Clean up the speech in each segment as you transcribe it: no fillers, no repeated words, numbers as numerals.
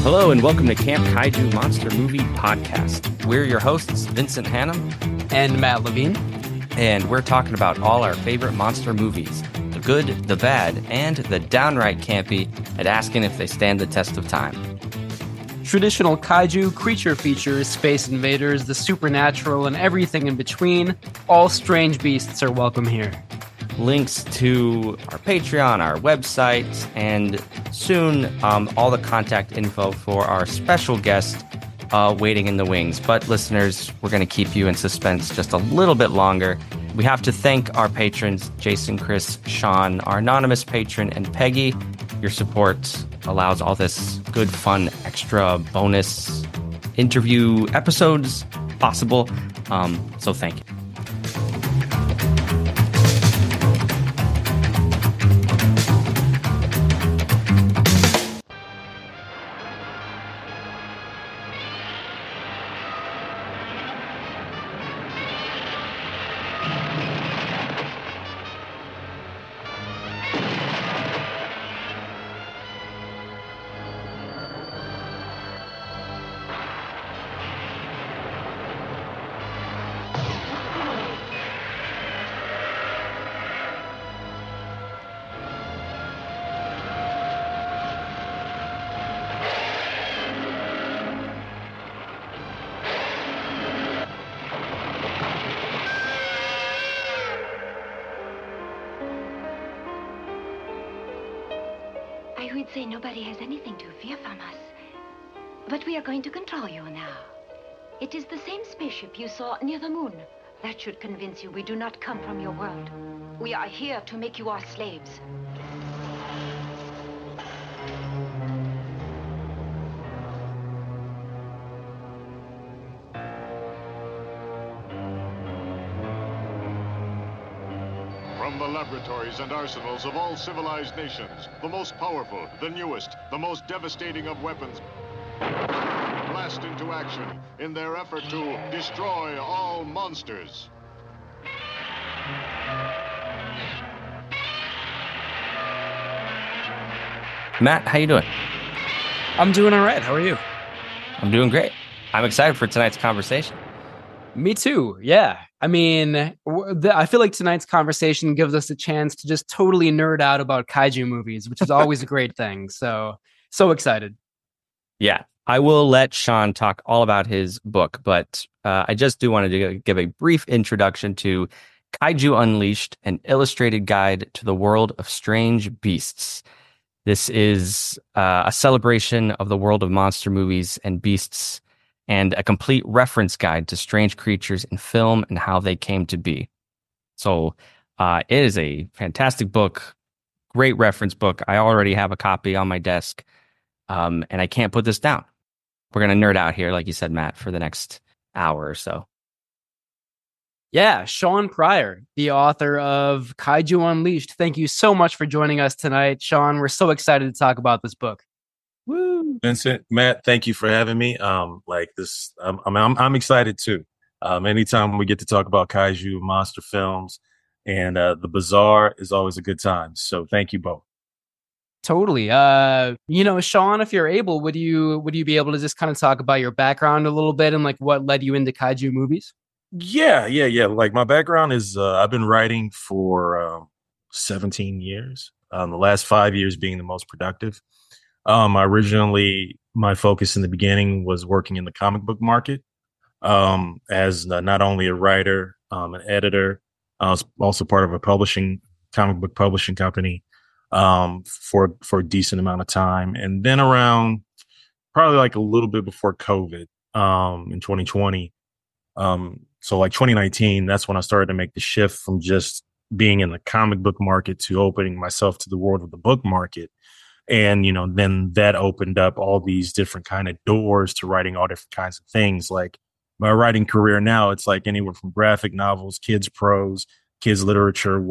Hello and welcome to Camp Kaiju Monster Movie Podcast. We're your hosts, Vincent Hannum and Matt Levine. And we're talking about all our favorite monster movies, the good, the bad, and the downright campy, and asking if they stand the test of time. Traditional kaiju, creature features, space invaders, the supernatural, and everything in between. All strange beasts are welcome here. Links to our Patreon, our website, and soon all the contact info for our special guest waiting in the wings. But listeners, we're going to keep you in suspense just a little bit longer. We have to thank our patrons, Jason, Chris, Sean, our anonymous patron, and Peggy. Your support allows all this good, fun, extra bonus interview episodes possible. So thank you. I would say nobody has anything to fear from us. But we are going to control you now. It is the same spaceship you saw near the moon. That should convince you we do not come from your world. We are here to make you our slaves. From the laboratories and arsenals of all civilized nations, the most powerful, the newest, the most devastating of weapons blast into action in their effort to destroy all monsters. Matt, how you doing? I'm doing all right. How are you? I'm doing great. I'm excited for tonight's conversation. Me too. Yeah. I mean, I feel like tonight's conversation gives us a chance to just totally nerd out about kaiju movies, which is always a great thing. So excited. Yeah, I will let Sean talk all about his book, but I just do want to give a brief introduction to Kaiju Unleashed, an illustrated guide to the world of strange beasts. This is a celebration of the world of monster movies and beasts, and a complete reference guide to strange creatures in film and how they came to be. So it is a fantastic book, great reference book. I already have a copy on my desk, and I can't put this down. We're going to nerd out here, like you said, Matt, for the next hour or so. Yeah, Sean Pryor, the author of Kaiju Unleashed. Thank you so much for joining us tonight, Sean. We're so excited to talk about this book. Woo. Vincent, Matt, thank you for having me. I'm excited too. Anytime we get to talk about kaiju monster films and the bizarre is always a good time. So thank you both. Totally. Sean, if you're able, would you be able to just kind of talk about your background a little bit and like what led you into kaiju movies? Yeah. Like my background is I've been writing for 17 years. The last 5 years being the most productive. My focus in the beginning was working in the comic book market as not only a writer, an editor. I was also part of a comic book publishing company for a decent amount of time. And then around probably like a little bit before COVID in 2020, so like 2019, that's when I started to make the shift from just being in the comic book market to opening myself to the world of the book market. And, then that opened up all these different kind of doors to writing all different kinds of things. Like my writing career now, it's like anywhere from graphic novels, kids prose, kids literature,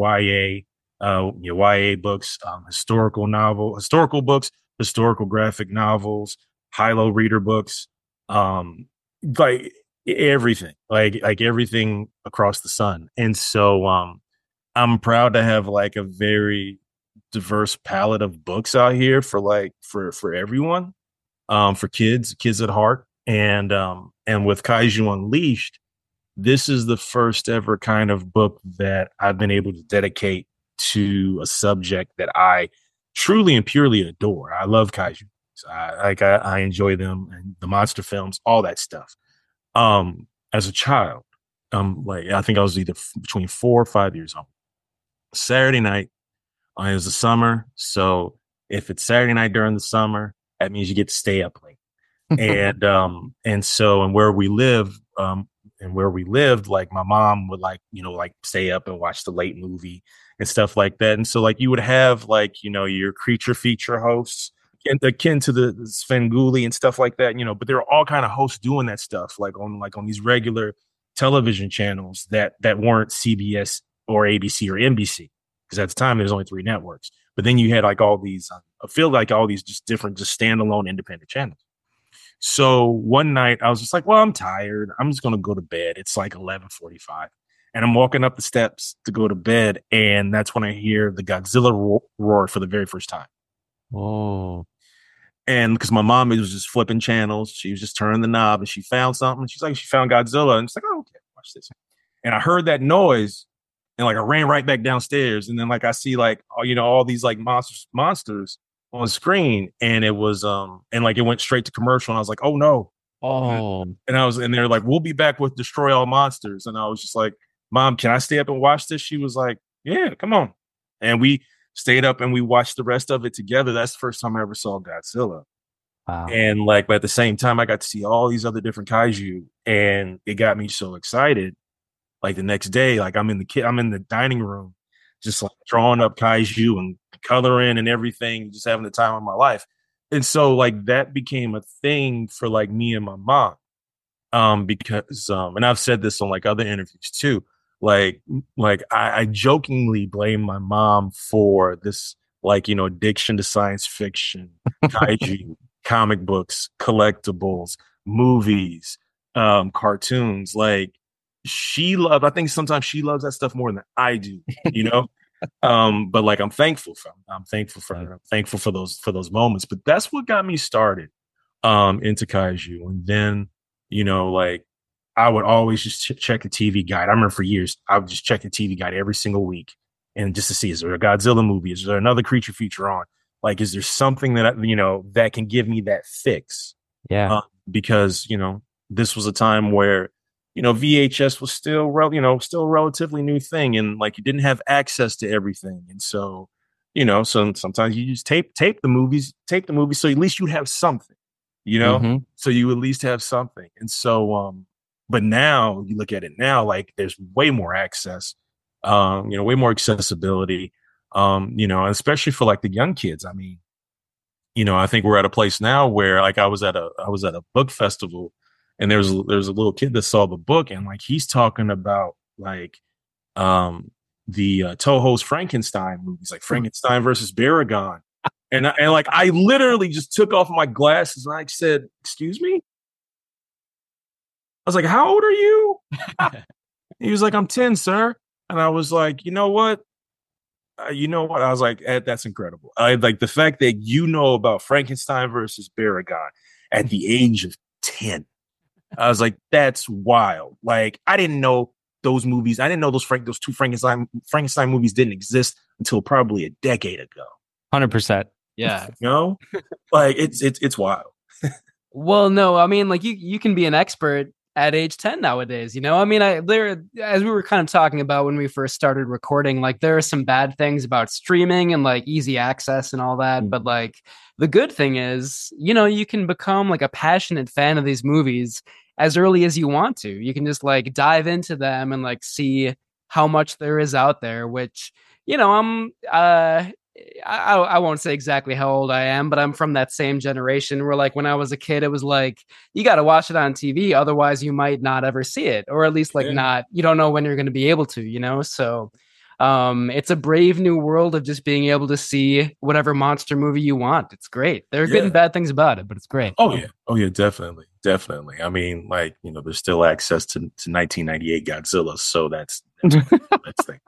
YA books, historical books, historical graphic novels, high-low reader books, like everything, like everything across the sun. And so I'm proud to have like a very diverse palette of books out here for everyone. for kids at heart. And with Kaiju Unleashed, this is the first ever kind of book that I've been able to dedicate to a subject that I truly and purely adore. I love kaiju. So I enjoy them and the monster films, all that stuff. As a child, like I think I was either between 4 or 5 years old. Saturday night, it was the summer, so if it's Saturday night during the summer, that means you get to stay up late. And where we live, and where we lived, like my mom would like stay up and watch the late movie and stuff like that. And so like you would have like, your creature feature hosts akin to the Svengoolie and stuff like that, but there are all kind of hosts doing that stuff like on these regular television channels that weren't CBS or ABC or NBC, because at the time there's only 3 networks. But then you had like all these, I feel like all these just different, just standalone independent channels. So one night I was just like, well, I'm tired. I'm just going to go to bed. It's like 11:45 and I'm walking up the steps to go to bed. And that's when I hear the Godzilla roar for the very first time. Oh, and because my mom was just flipping channels, she was just turning the knob and she found something. She's like, she found Godzilla. And she's like, oh, okay, watch this. And I heard that noise and like I ran right back downstairs. And then like I see like, all these like monsters on screen, and it was and like it went straight to commercial, and I was like, oh no. And they're like, we'll be back with Destroy All Monsters. And I was just like, Mom, can I stay up and watch this? She was like, yeah, come on. And we stayed up and we watched the rest of it together. That's the first time I ever saw Godzilla. wow. And like, but at the same time, I got to see all these other different kaiju, and it got me so excited. Like the next day, like I'm in the dining room, just like drawing up kaiju and coloring and everything, just having the time of my life. And so like that became a thing for like me and my mom. Because and I've said this on like other interviews too. Like I jokingly blame my mom for this, like, addiction to science fiction, kaiju, comic books, collectibles, movies, cartoons. Like I think sometimes she loves that stuff more than I do, but like I'm thankful for her. I'm thankful for those moments. But that's what got me started into kaiju. And then, like I would always just check the TV guide. I remember for years I would just check the TV guide every single week, and just to see, is there a Godzilla movie? Is there another creature feature on? Like, is there something that that can give me that fix? Yeah, because this was a time where VHS was still still a relatively new thing, and like you didn't have access to everything, and so so sometimes you just tape the movies, so at least you have something, so you at least have something. And so but now you look at it now, like there's way more access, way more accessibility, especially for like the young kids. I mean, I think we're at a place now where like I was at a book festival, and there's a little kid that saw the book, and like he's talking about like the Toho's Frankenstein movies, like Frankenstein versus Baragon. And like I literally just took off my glasses and I said, "Excuse me?" I was like, "How old are you?" He was like, "I'm 10, sir." And I was like, "You know what? I was like, that's incredible. I like the fact that about Frankenstein versus Baragon at the age of 10. I was like, that's wild. Like, I didn't know those movies. I didn't know those two Frankenstein movies didn't exist until probably a decade ago. 100%. Yeah. Like it's wild. Well, no, I mean, like you can be an expert at age 10 nowadays, I mean, as we were kind of talking about when we first started recording, like there are some bad things about streaming and like easy access and all that. But like the good thing is, you can become like a passionate fan of these movies as early as you want to. You can just like dive into them and like see how much there is out there, which, I won't say exactly how old I am, but I'm from that same generation where like when I was a kid, it was like, you got to watch it on TV. Otherwise you might not ever see it, or at least like you don't know when you're going to be able to, so it's a brave new world of just being able to see whatever monster movie you want. It's great. There are good and bad things about it, but it's great. Oh yeah, definitely. I mean, like, there's still access to 1998 Godzilla. So that's thing.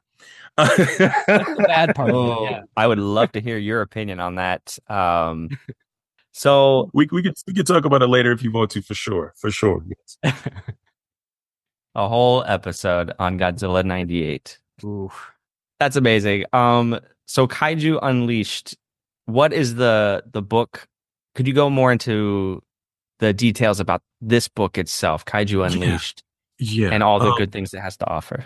That's the bad part. I would love to hear your opinion on that. So we could talk about it later if you want to, for sure. Yes. a whole episode on Godzilla 98. Ooh. That's amazing. So Kaiju Unleashed, what is the book? Could you go more into the details about this book itself, Kaiju Unleashed, Yeah. and all the good things it has to offer?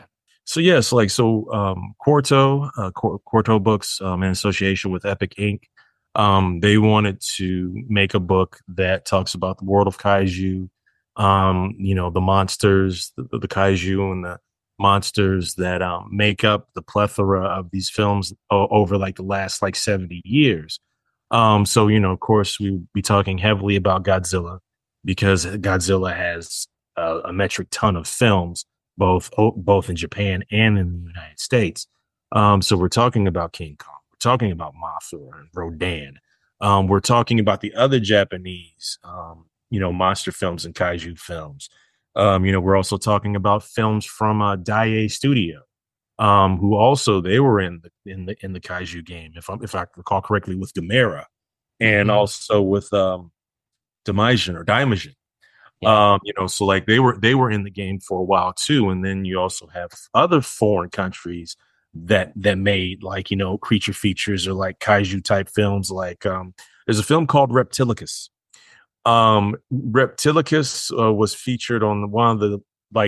Quarto Books, in association with Epic Inc., they wanted to make a book that talks about the world of kaiju, the monsters, the kaiju and the monsters that make up the plethora of these films over like the last like 70 years. Of course, we'll be talking heavily about Godzilla because Godzilla has a metric ton of films, both in Japan and in the United States. So we're talking about King Kong. We're talking about Mothra and Rodan. We're talking about the other Japanese, monster films and kaiju films. We're also talking about films from Daiei Studio, who also they were in the kaiju game, if I recall correctly, with Gamera, and also with Daimajin or Daimajin. Yeah. So like they were in the game for a while too, and then you also have other foreign countries that made like creature features or like kaiju type films. Like there's a film called Reptilicus. Reptilicus was featured on one of the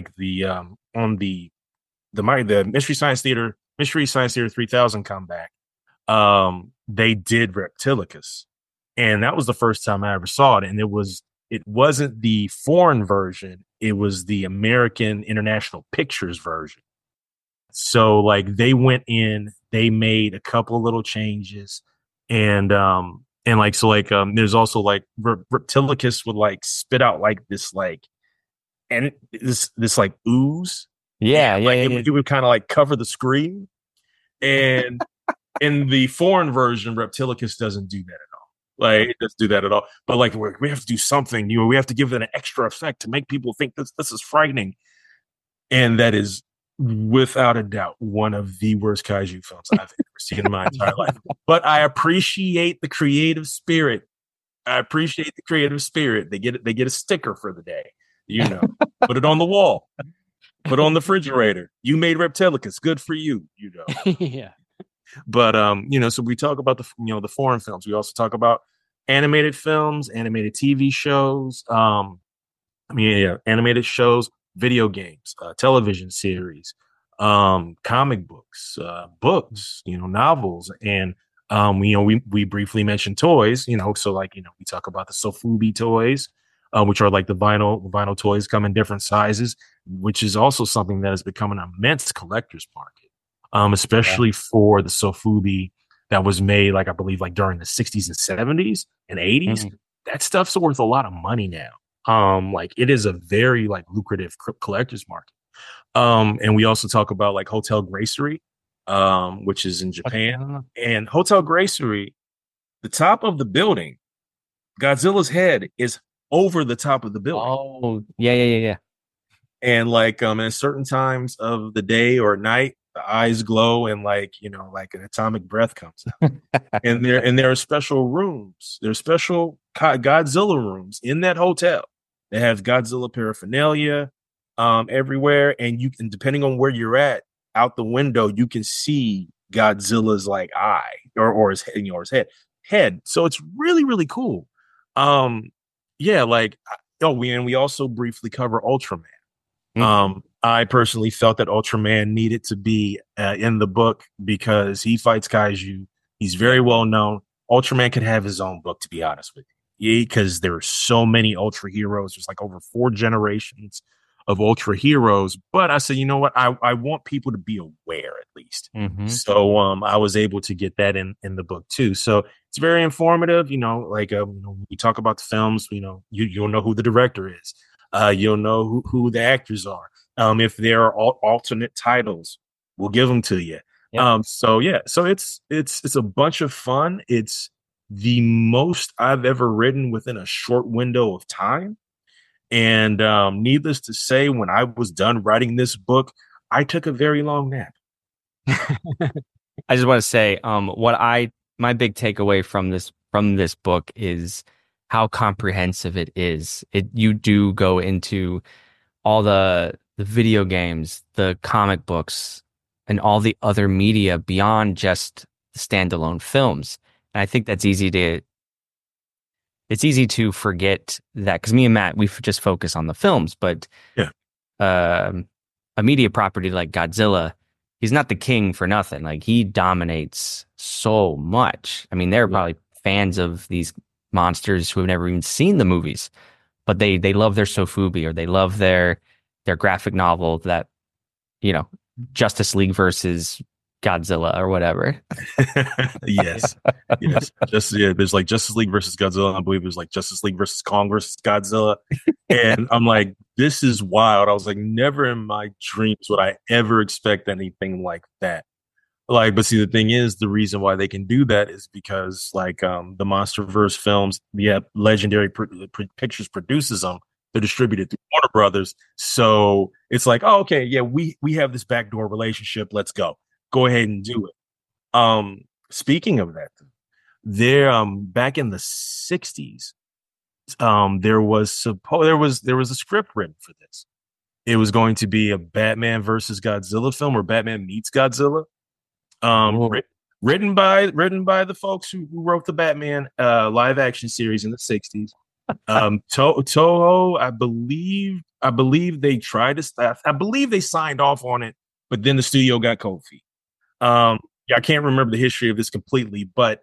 on the Mystery Science Theater 3000 comeback. They did Reptilicus, and that was the first time I ever saw it, and it wasn't the foreign version, it was the American International Pictures version. So like they went in, they made a couple of little changes, and there's also like Reptilicus would like spit out like this like and this like ooze. Yeah. It would kind of like cover the screen. And in the foreign version, Reptilicus doesn't do that at all. Like it doesn't do that at all. But like we have to do something, we have to give it an extra effect to make people think this is frightening. And that is without a doubt one of the worst kaiju films I've ever seen in my entire life. But I appreciate the creative spirit. They get a sticker for the day. Put it on the wall. Put on the refrigerator. You made Reptilicus. Good for you. Yeah. But so we talk about the foreign films. We also talk about animated films, animated TV shows, animated shows, video games, television series, comic books, books, novels, and we briefly mentioned toys. So like we talk about the Sofubi toys, which are like the vinyl toys, come in different sizes, which is also something that has become an immense collector's market, especially for the Sofubi that was made, like I believe, like during the 60s and 70s and 80s. That stuff's worth a lot of money now. Like it is a very like lucrative collector's market. And we also talk about like Hotel Gracery, which is in Japan. And Hotel Gracery, the top of the building, Godzilla's head is over the top of the building. Oh, yeah. And like at certain times of the day or night, the eyes glow and like like an atomic breath comes out. and there are special rooms. There's special Godzilla rooms in that hotel. They have Godzilla paraphernalia everywhere, and you can, depending on where you're at, out the window, you can see Godzilla's like eye or his head, his head. So it's really, really cool. We also briefly cover Ultraman. I personally felt that Ultraman needed to be in the book because he fights kaiju. He's very well known. Ultraman could have his own book, to be honest with you. Yeah, because there are so many Ultra heroes. There's like over 4 generations of Ultra heroes. But I said, you know what? I want people to be aware at least. So I was able to get that in the book too. So it's very informative. We talk about the films. You'll know who the director is. You'll know who the actors are. If there are alternate titles, we'll give them to you. Yep. So it's a bunch of fun. It's the most I've ever written within a short window of time. And needless to say, when I was done writing this book, I took a very long nap. I just want to say, my big takeaway from this book is how comprehensive it is. You do go into all the video games, the comic books, and all the other media beyond just the standalone films. And I think it's easy to forget that, because me and Matt, we just focus on the films, but Yeah. A media property like Godzilla, he's not the king for nothing. Like, he dominates so much. I mean, there are probably fans of these monsters who have never even seen the movies, but they love their Sofubi, or they love their graphic novel that, Justice League versus Godzilla or whatever. Yes. There's like Justice League versus Godzilla, and I believe there's like Justice League versus Kong versus Godzilla. And I'm like, this is wild. I was like, never in my dreams would I ever expect anything like that. Like, but see, the thing is, the reason why they can do that is because, like, the MonsterVerse films, Legendary Pictures produces them. They're distributed through Warner Brothers. So it's like, oh, okay, yeah, we have this backdoor relationship. Let's go ahead and do it. Speaking of that, there, back in the 60s, there was a script written for this. It was going to be a Batman versus Godzilla film, or Batman meets Godzilla. Written by the folks who wrote the Batman live action series in the 60s. Toho, I believe they tried to I believe they signed off on it, but then the studio got cold feet. I can't remember the history of this completely, but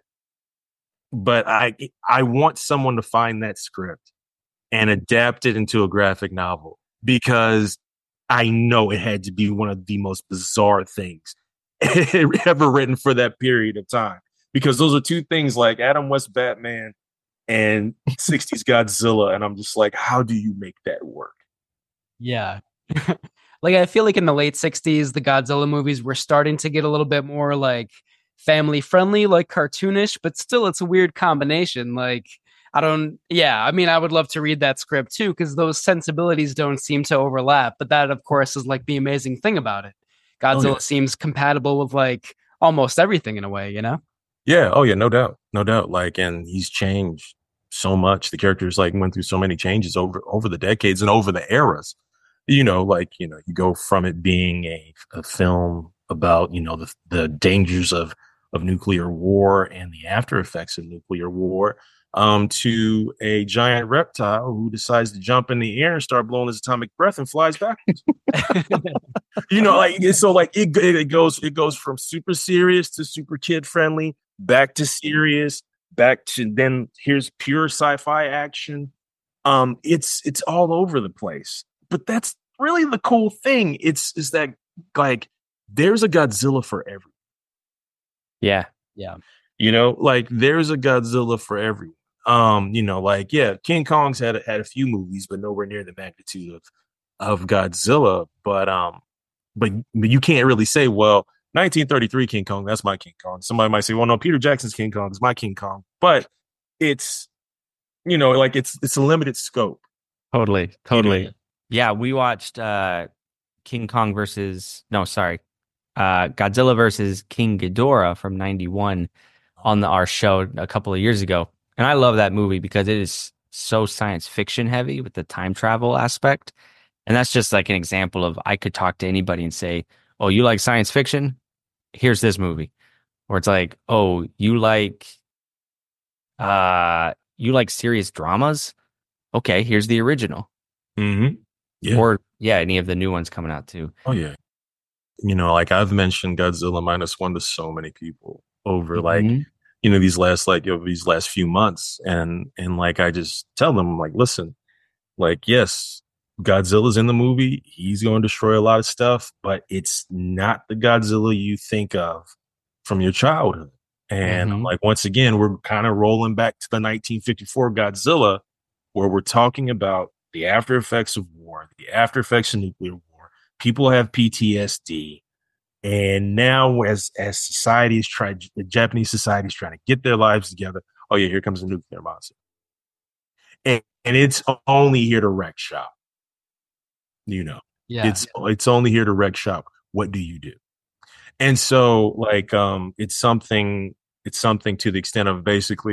I want someone to find that script and adapt it into a graphic novel, because I know it had to be one of the most bizarre things ever written for that period of time, because those are two things, like Adam West Batman and 60s Godzilla, and I'm just like, how do you make that work? Yeah. Like, I feel like in the late 60s, the Godzilla movies were starting to get a little bit more like family friendly, like cartoonish, but still it's a weird combination. Like, I mean, I would love to read that script too, because those sensibilities don't seem to overlap. But that, of course, is like the amazing thing about it. Godzilla seems compatible with like almost everything in a way, Yeah. Oh yeah. No doubt. Like, and he's changed so much. The characters like went through so many changes over the decades and over the eras. You go from it being a film about, the dangers of nuclear war and the after effects of nuclear war, to a giant reptile who decides to jump in the air and start blowing his atomic breath and flies backwards. It goes from super serious to super kid friendly, back to serious, back to then here's pure sci-fi action. It's all over the place. But that's really the cool thing. Is that, like, there's a Godzilla for everyone. Yeah. Like, there's a Godzilla for everyone. King Kong's had a few movies, but nowhere near the magnitude of Godzilla. But you can't really say, well, 1933 King Kong, that's my King Kong. Somebody might say, well, no, Peter Jackson's King Kong is my King Kong. But it's, it's a limited scope. Totally. Yeah, we watched Godzilla versus King Ghidorah from 91 on our show a couple of years ago. And I love that movie because it is so science fiction heavy with the time travel aspect. And that's just like an example of, I could talk to anybody and say, oh, you like science fiction? Here's this movie. Or it's like, oh, you like serious dramas? Okay, here's the original. Mm-hmm. Yeah. Or any of the new ones coming out too. Oh yeah. Like, I've mentioned Godzilla -1 to so many people over these last few months, and like, I just tell them, like, listen, like, yes, Godzilla's in the movie, he's going to destroy a lot of stuff, but it's not the Godzilla you think of from your childhood. And like, once again, we're kind of rolling back to the 1954 Godzilla, where we're talking about the after effects of war, the after effects of nuclear war. People have PTSD. And now, as society is the Japanese society is trying to get their lives together. Oh yeah, here comes a nuclear monster. And it's only here to wreck shop. Yeah. It's only here to wreck shop. What do you do? And so, like, it's something to the extent of, basically,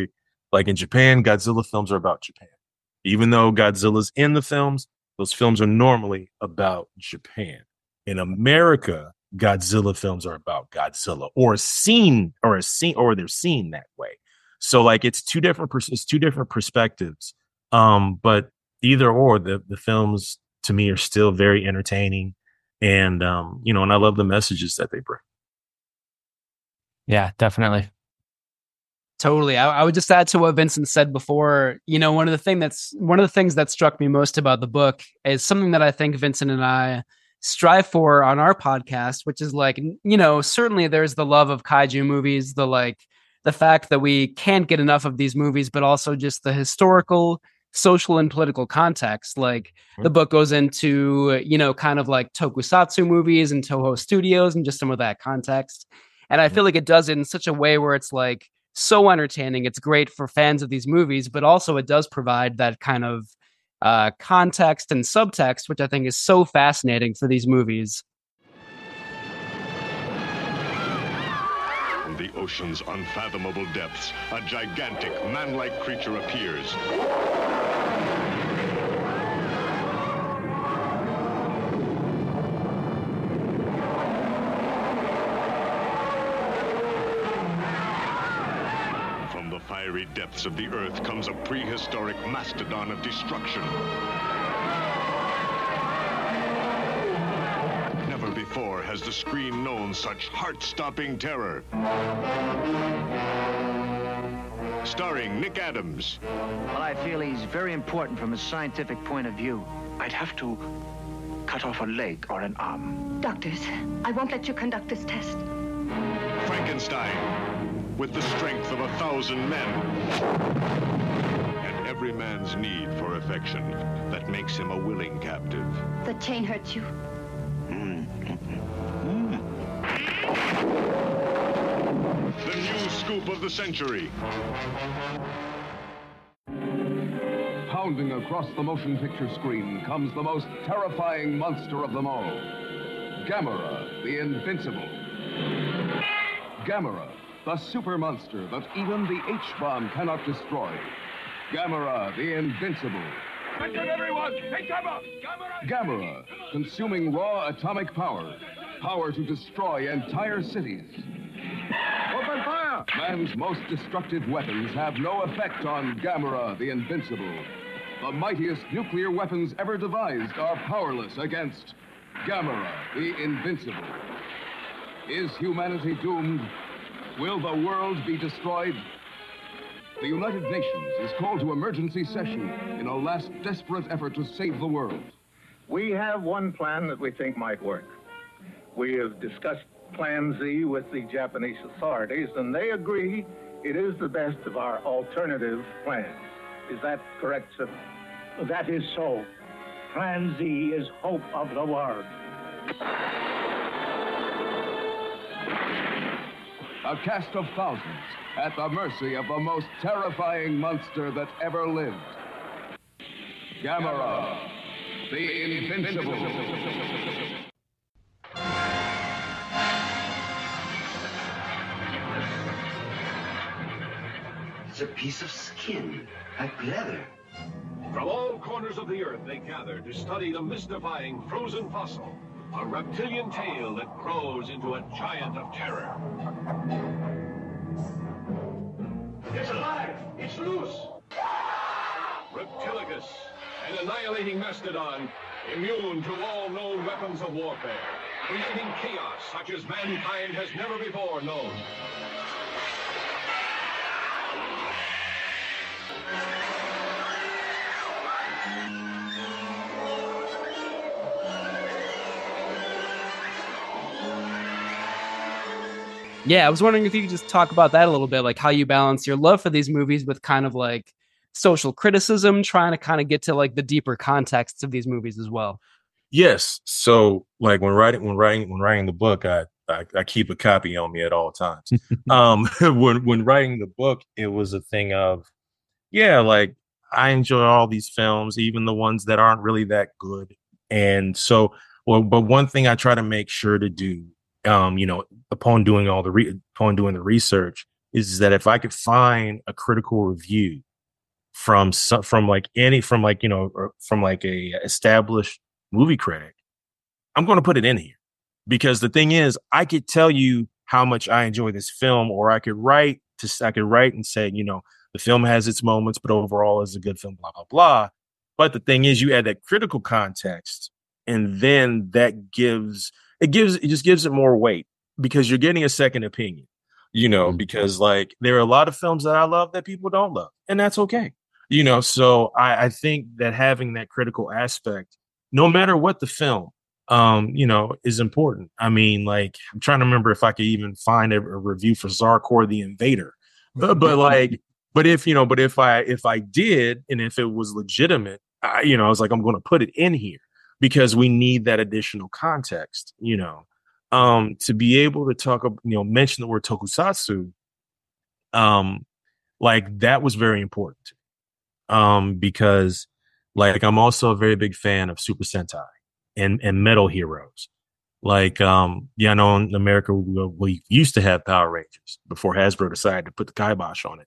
Like in Japan, Godzilla films are about Japan. Even though Godzilla's in the films, those films are normally about Japan. In America, Godzilla films are about Godzilla, or they're seen that way. So like it's two different perspectives. But either or, the films to me are still very entertaining, and and I love the messages that they bring. Yeah, definitely. Totally. I would just add to what Vincent said before. One of the things that struck me most about the book is something that I think Vincent and I strive for on our podcast, which is like, certainly there's the love of kaiju movies, the fact that we can't get enough of these movies, but also just the historical, social, and political context. Like the book goes into, kind of like tokusatsu movies and Toho Studios and just some of that context. And I feel like it does it in such a way where it's like so entertaining. It's great for fans of these movies, but also it does provide that kind of context and subtext, which I think is so fascinating for these movies. From the ocean's unfathomable depths, a gigantic, man-like creature appears. Fiery depths of the earth comes a prehistoric mastodon of destruction. Never before has the screen known such heart-stopping terror. Starring Nick Adams. Well, I feel he's very important from a scientific point of view. I'd have to cut off a leg or an arm. Doctors, I won't let you conduct this test. Frankenstein. With the strength of 1,000 men. And every man's need for affection that makes him a willing captive. The chain hurts you. The new scoop of the century. Pounding across the motion picture screen comes the most terrifying monster of them all. Gamera, the Invincible. Gamera, the super monster that even the H-bomb cannot destroy. Gamera, the Invincible. Attention, everyone! Take cover! Gamera, consuming raw atomic power. Power to destroy entire cities. Open fire! Man's most destructive weapons have no effect on Gamera, the Invincible. The mightiest nuclear weapons ever devised are powerless against Gamera, the Invincible. Is humanity doomed? Will the world be destroyed? The United Nations is called to emergency session in a last desperate effort to save the world. We have one plan that we think might work. We have discussed Plan Z with the Japanese authorities, and they agree it is the best of our alternative plans. Is that correct, sir? That is so. Plan Z is hope of the world. A cast of thousands at the mercy of the most terrifying monster that ever lived. Gamera, the Invincible. It's a piece of skin, like leather. From all corners of the earth they gather to study the mystifying frozen fossil. A reptilian tail that grows into a giant of terror. It's alive! It's loose! Reptilicus, an annihilating mastodon, immune to all known weapons of warfare, creating chaos such as mankind has never before known. Yeah, I was wondering if you could just talk about that a little bit, like how you balance your love for these movies with kind of like social criticism, trying to kind of get to like the deeper contexts of these movies as well. Yes. So like when writing the book, I keep a copy on me at all times. When writing the book, it was a thing of, yeah, like I enjoy all these films, even the ones that aren't really that good. And so, but one thing I try to make sure to do, upon doing the research, is that if I could find a critical review from like a established movie critic, I'm going to put it in here, because the thing is, I could tell you how much I enjoy this film, or I could write and say, the film has its moments, but overall is a good film, blah, blah, blah. But the thing is, you add that critical context, and then it just gives it more weight, because you're getting a second opinion, because like there are a lot of films that I love that people don't love, and that's okay. So I think that having that critical aspect, no matter what the film, is important. I mean, like, I'm trying to remember if I could even find a review for Zarkor the Invader, but if I did, and if it was legitimate, I was like, I'm going to put it in here, because we need that additional context, to be able to talk, mention the word tokusatsu, like that was very important to me, because like I'm also a very big fan of Super Sentai and Metal Heroes. Like, I know in America we used to have Power Rangers before Hasbro decided to put the kibosh on it.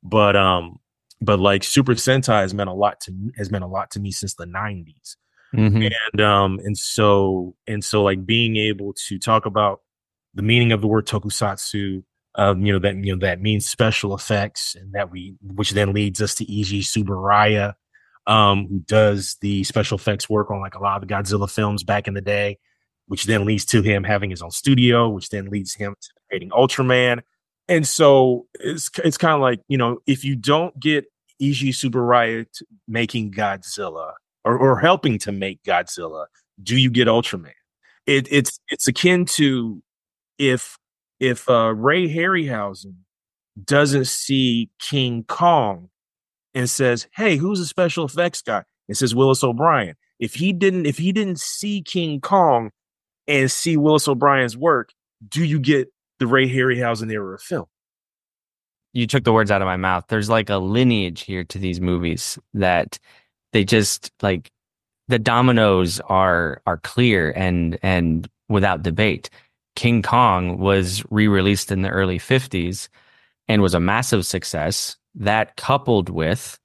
But like Super Sentai has meant a lot to me since the 90s. Mm-hmm. And so like being able to talk about the meaning of the word tokusatsu, that means special effects, and which then leads us to Eiji Tsuburaya, who does the special effects work on like a lot of the Godzilla films back in the day, which then leads to him having his own studio, which then leads him to creating Ultraman. And so it's kind of like, if you don't get Eiji Tsuburaya making Godzilla or helping to make Godzilla, do you get Ultraman? It's akin to if Ray Harryhausen doesn't see King Kong and says, "Hey, who's the special effects guy?" It says Willis O'Brien. If he didn't see King Kong and see Willis O'Brien's work, do you get the Ray Harryhausen era of film? You took the words out of my mouth. There's like a lineage here to these movies that they just like, the dominoes are clear and without debate. King Kong was re-released in the early 50s and was a massive success. That coupled with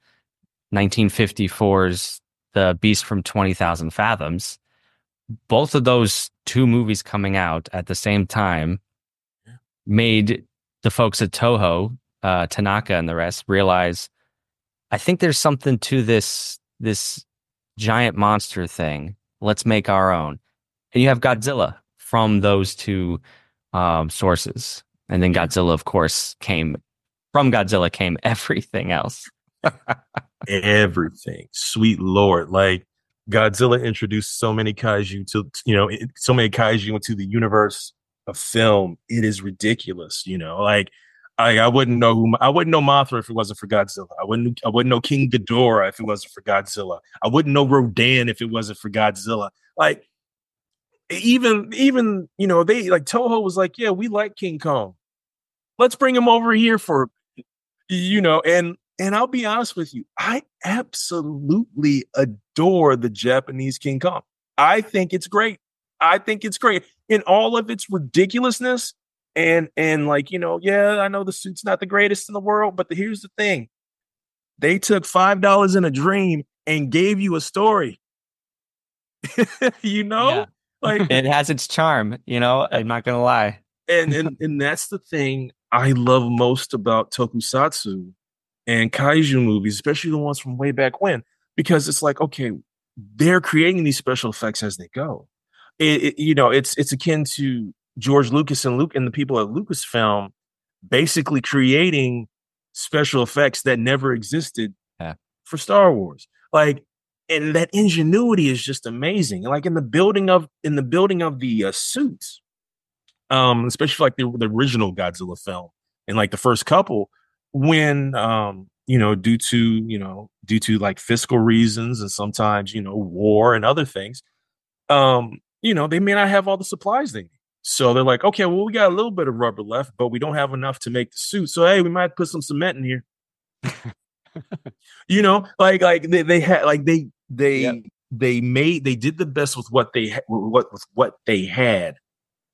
1954's The Beast from 20,000 Fathoms, both of those two movies coming out at the same time made the folks at Toho, Tanaka and the rest, realize, I think there's something to this giant monster thing. Let's make our own. And you have Godzilla from those two sources. And then Godzilla, of course, came everything else. Everything. Sweet Lord. Like, Godzilla introduced so many kaiju into the universe of film. It is ridiculous. Like, I wouldn't know Mothra if it wasn't for Godzilla. I wouldn't know King Ghidorah if it wasn't for Godzilla. I wouldn't know Rodan if it wasn't for Godzilla. Like, even they like, Toho was like, yeah, we like King Kong. Let's bring him over here for, and I'll be honest with you, I absolutely adore the Japanese King Kong. I think it's great. In all of its ridiculousness. And like, yeah, I know the suit's not the greatest in the world, but here's the thing. They took $5 in a dream and gave you a story. Yeah. Like, it has its charm, I'm not going to lie. And that's the thing I love most about tokusatsu and kaiju movies, especially the ones from way back when, because it's like, okay, they're creating these special effects as they go. It's akin to George Lucas and the people at Lucasfilm basically creating special effects that never existed for Star Wars. Like, and that ingenuity is just amazing. Like in the building of the suits, especially like the original Godzilla film and like the first couple, when due to like fiscal reasons and sometimes war and other things, they may not have all the supplies they need. So they're like, okay, well, we got a little bit of rubber left, but we don't have enough to make the suit. So hey, we might put some cement in here. They had like they did the best with what they had,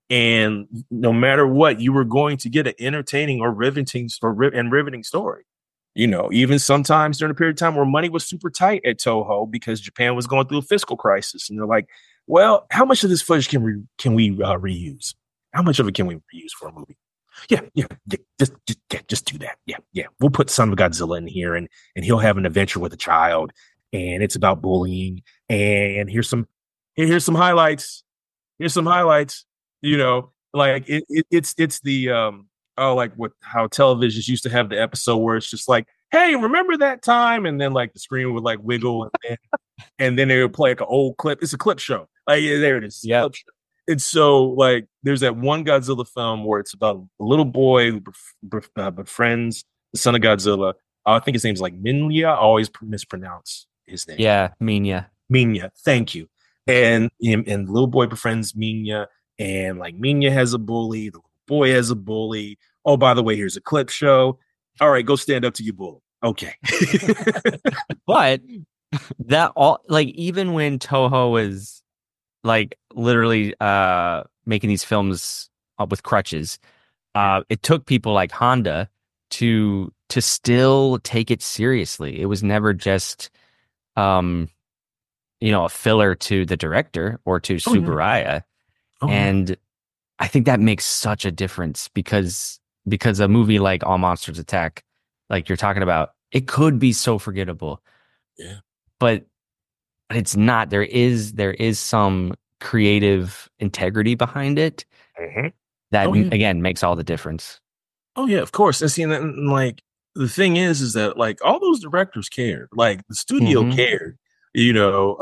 And no matter what, you were going to get an entertaining or riveting story. You know, even sometimes during a period of time where money was super tight at Toho because Japan was going through a fiscal crisis, and they're like, "Well, how much of this footage can we reuse? How much of it can we reuse for a movie?" Yeah, just do that. Yeah. We'll put Son of Godzilla in here, and he'll have an adventure with a child, and it's about bullying. And here's some highlights. Here's some highlights. You know, like it's the like how televisions used to have the episode where it's just like, hey, remember that time? And then like the screen would like wiggle, and then they would play like an old clip. It's a clip show. Like there it is. Yeah. And so like there's that one Godzilla film where it's about a little boy who befriends the son of Godzilla. I think his name's like Minya. I always mispronounce his name. Yeah, Minya. Thank you. And the little boy befriends Minya, and like Minya has a bully. The little boy has a bully. Oh, by the way, here's a clip show. All right, go stand up to your bully. Okay. But that all like even when Toho was like literally making these films with crutches, it took people like Honda to still take it seriously. It was never just a filler to the director or to Tsuburaya. And I think that makes such a difference because a movie like All Monsters Attack, like you're talking about, it could be so forgettable. Yeah. But it's not. There is some creative integrity behind it that again makes all the difference. Oh yeah, of course. And seeing that, like the thing is that like all those directors cared. Like the studio cared. They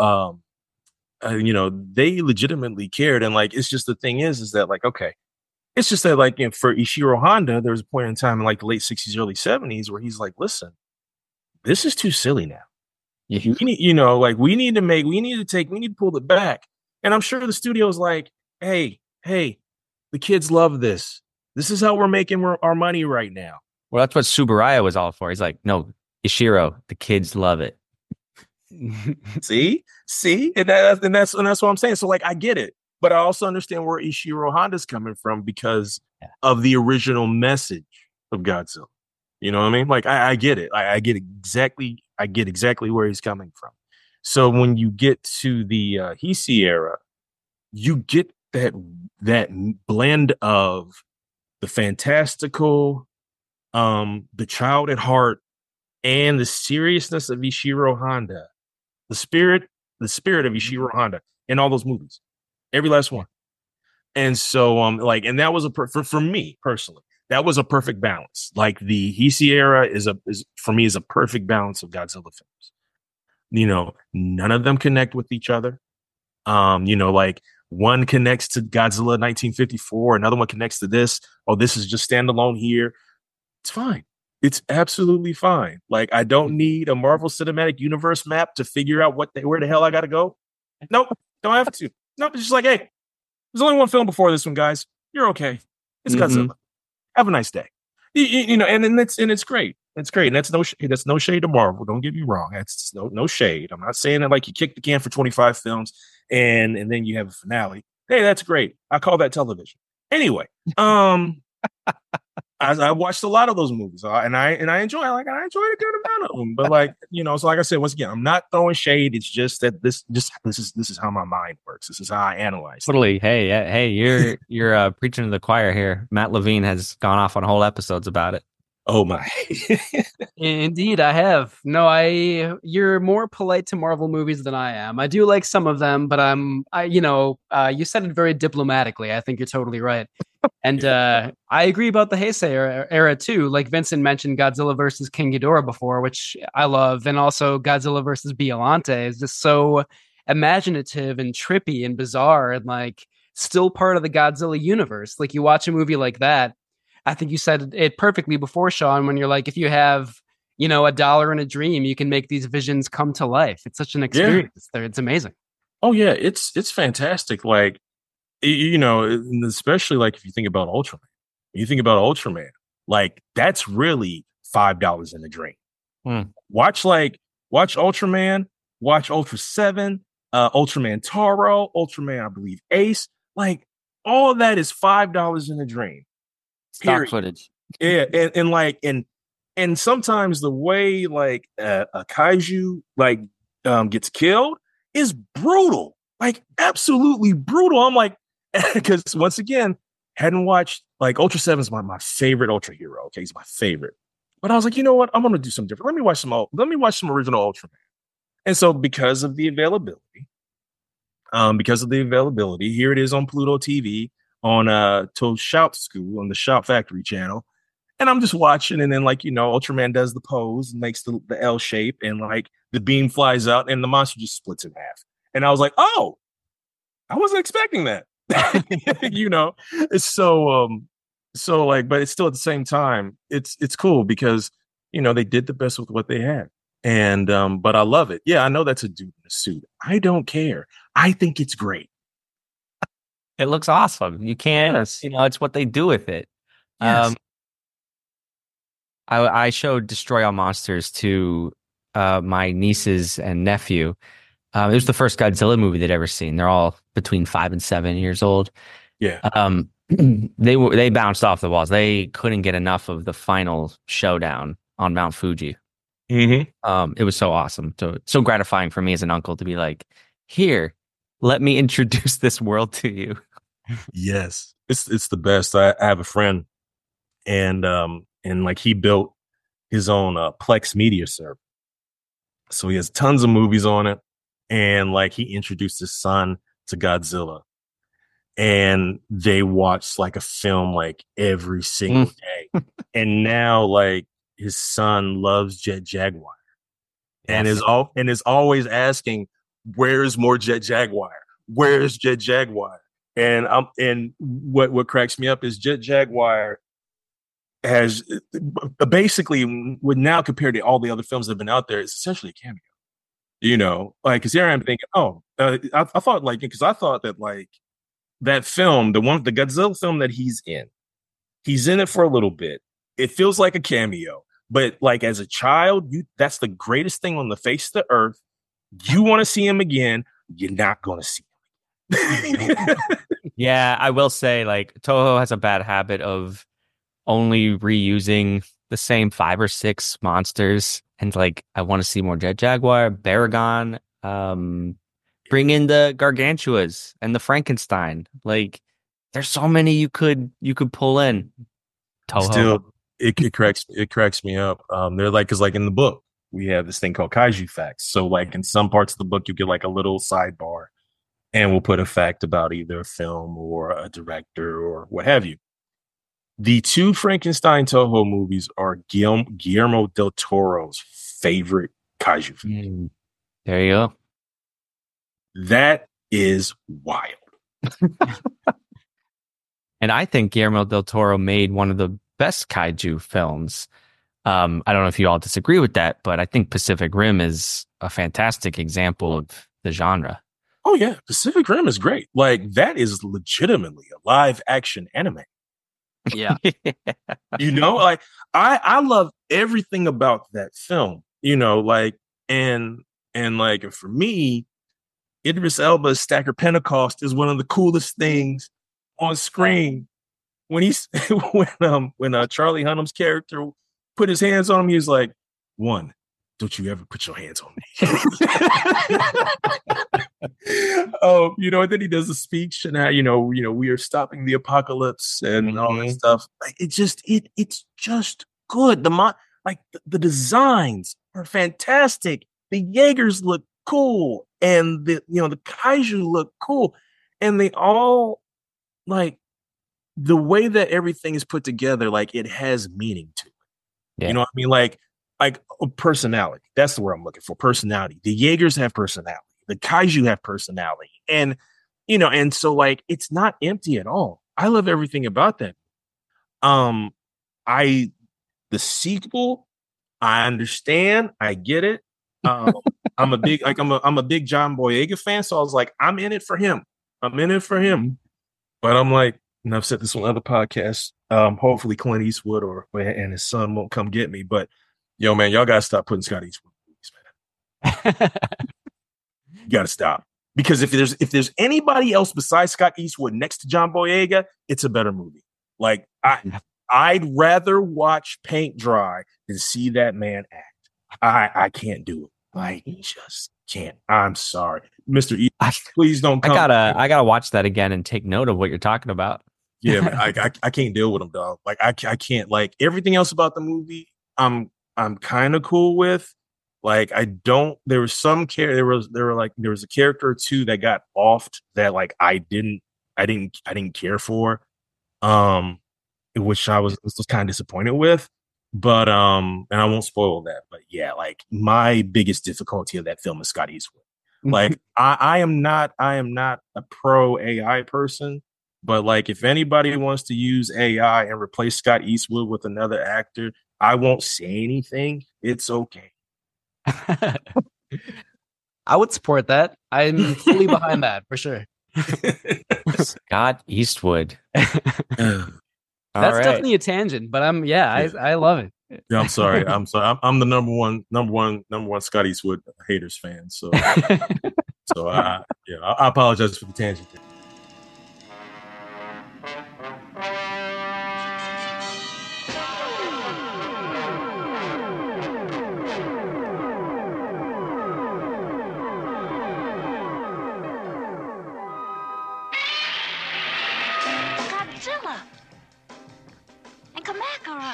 legitimately cared. And like it's just the thing is that like okay, it's just that like for Ishiro Honda, there was a point in time in like the late 60s, early 70s where he's like, listen, this is too silly now. We need to pull it back. And I'm sure the studio's like, hey, the kids love this. This is how we're making our money right now. Well, that's what Tsuburaya was all for. He's like, no, Ishiro, the kids love it. See, and that's what I'm saying. So like, I get it, but I also understand where Ishiro Honda's coming from because of the original message of Godzilla. You know what I mean? Like, I get it. I get exactly where he's coming from. So when you get to the Heisei era, you get that blend of the fantastical, the child at heart, and the seriousness of Ishiro Honda, the spirit of Ishiro Honda in all those movies, every last one. And so, and that was for me personally, that was a perfect balance. Like the Heisei era is for me a perfect balance of Godzilla films. None of them connect with each other. Like one connects to Godzilla 1954, another one connects to this. Oh, this is just standalone here. It's fine. It's absolutely fine. Like I don't need a Marvel Cinematic Universe map to figure out where the hell I got to go. Nope, don't have to. Nope, it's just like, hey, there's only one film before this one, guys. You're okay. It's Godzilla. Have a nice day. And it's great. It's great. And that's no shade to Marvel. Don't get me wrong. That's no shade. I'm not saying that like you kick the can for 25 films and then you have a finale. Hey, that's great. I call that television. Anyway, I watched a lot of those movies and I enjoyed a good amount of them. But like, so like I said, once again, I'm not throwing shade. It's just that this is how my mind works. This is how I analyze. Totally. Hey, you're preaching to the choir here. Matt Levine has gone off on whole episodes about it. Oh my. Indeed, I have. No, you're more polite to Marvel movies than I am. I do like some of them, but you said it very diplomatically. I think you're totally right. And I agree about the Heisei era too. Like Vincent mentioned Godzilla versus King Ghidorah before, which I love. And also Godzilla versus Biollante is just so imaginative and trippy and bizarre and like still part of the Godzilla universe. Like you watch a movie like that, I think you said it perfectly before, Sean, when you're like, if you have, $1 in a dream, you can make these visions come to life. It's such an experience. Yeah. It's amazing. Oh yeah, it's fantastic. Like, especially like if you think about Ultraman, like that's really $5 in a dream. Watch Ultraman, watch Ultra 7, Ultraman Taro, Ultraman, I believe Ace. Like all of that is $5 in a drain. Stock footage. Yeah, and sometimes the way like a kaiju like gets killed is brutal, like absolutely brutal. I'm like, because once again, hadn't watched like Ultra 7 is my favorite Ultra hero. Okay, he's my favorite. But I was like, you know what? I'm gonna do something different. Let me watch some original Ultraman. And so because of the availability, here it is on Pluto TV on to Shout School on the Shout Factory channel. And I'm just watching, and then like, you know, Ultraman does the pose and makes the L shape, and like the beam flies out and the monster just splits in half. And I was like, oh, I wasn't expecting that. You know, it's so like, but it's still at the same time, it's cool because, you know, they did the best with what they had. And but I love it. Yeah, I know that's a dude in a suit. I don't care. I think it's great. It looks awesome. You can't, you know, it's what they do with it. Yes. I showed Destroy All Monsters to my nieces and nephew. It was the first Godzilla movie they'd ever seen. They're all between 5 and 7 years old. Yeah. They bounced off the walls. They couldn't get enough of the final showdown on Mount Fuji. Mm-hmm. It was so awesome. So gratifying for me as an uncle to be like, here, let me introduce this world to you. Yes, it's the best. I have a friend, and like he built his own Plex media server, so he has tons of movies on it, and like he introduced his son to Godzilla, and they watched like a film like every single day, and now like his son loves Jet Jaguar, and is always asking, "Where's more Jet Jaguar? Where's Jet Jaguar?" And what cracks me up is Jet Jaguar has basically, would now compared to all the other films that have been out there, it's essentially a cameo. You know, like, because here I am thinking, I thought like, because I thought that like that film, the Godzilla film that he's in it for a little bit. It feels like a cameo, but like as a child, that's the greatest thing on the face of the earth. You want to see him again, you're not going to see him. Yeah, I will say like Toho has a bad habit of only reusing the same 5 or 6 monsters, and like I want to see more Jet Jaguar, Baragon, bring in the Gargantuas and the Frankenstein. Like there's so many you could pull in. Toho. Still, it cracks me up. They're like, because like in the book we have this thing called Kaiju Facts. So like in some parts of the book you get like a little sidebar, and we'll put a fact about either a film or a director or what have you. The 2 Frankenstein Toho movies are Guillermo del Toro's favorite kaiju film. There you go. That is wild. And I think Guillermo del Toro made one of the best kaiju films. I don't know if you all disagree with that, but I think Pacific Rim is a fantastic example of the genre. Oh yeah, Pacific Rim is great. Like that is legitimately a live action anime. Yeah. You know, like I love everything about that film, you know, like and like for me, Idris Elba's Stacker Pentecost is one of the coolest things on screen. When when Charlie Hunnam's character put his hands on him, he was like, "One, don't you ever put your hands on me." Oh, you know, and then he does a speech and you know, we are stopping the apocalypse and all that stuff. Like it's just good. The designs are fantastic. The Jaegers look cool, and the kaiju look cool, and they all like the way that everything is put together. Like it has meaning to it. Yeah. You know what I mean? Like personality. That's the word I'm looking for. Personality. The Jaegers have personality. The kaiju have personality. And, you know, and so like, it's not empty at all. I love everything about that. The sequel, I understand. I get it. I'm a big John Boyega fan. So I was like, I'm in it for him. But I'm like, and I've said this on other podcasts. Hopefully Clint Eastwood and his son won't come get me. But yo, man, y'all gotta stop putting Scott Eastwood in movies, man. You gotta stop. Because if there's anybody else besides Scott Eastwood next to John Boyega, it's a better movie. Like I'd rather watch paint dry than see that man act. I can't do it. I just can't. I'm sorry, Mr. E. Please don't come. I gotta watch that again and take note of what you're talking about. Yeah, man, I can't deal with him, dog. Like I can't. Like everything else about the movie, I'm kind of cool with. Like I don't. There was some there was a character or two that got offed that like I didn't care for, which I was kind of disappointed with. But and I won't spoil that. But yeah, like my biggest difficulty of that film is Scott Eastwood. Like I am not a pro AI person, but like if anybody wants to use AI and replace Scott Eastwood with another actor, I won't say anything. It's okay. I would support that. I'm fully behind that for sure. Scott Eastwood. That's definitely a tangent, but I love it. Yeah, I'm sorry. I'm the number one Scott Eastwood haters fan. So I apologize for the tangent. Godzilla and Kamakura.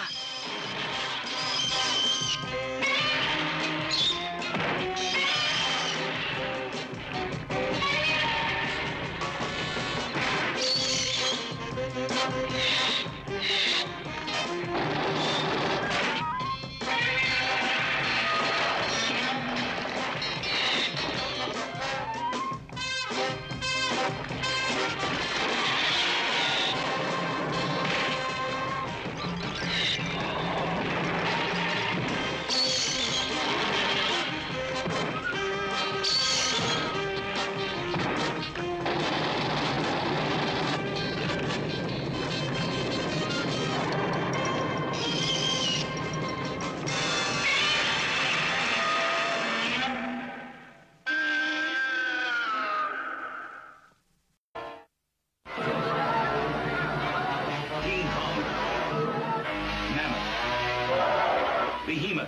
Behemoth,